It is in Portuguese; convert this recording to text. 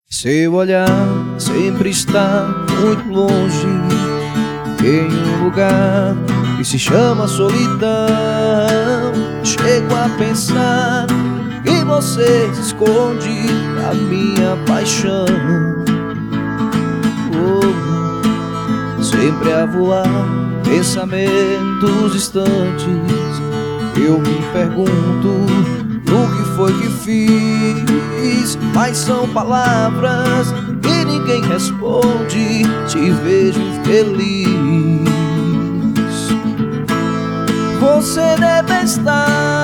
Seu olhar sempre está muito longe, em um lugar que se chama solidão. Chego a pensar que você se esconde da minha paixão. Sempre a voar, pensamentos distantes. Eu me pergunto o que foi que fiz, mas são palavras que ninguém responde. Te vejo feliz. Você deve estar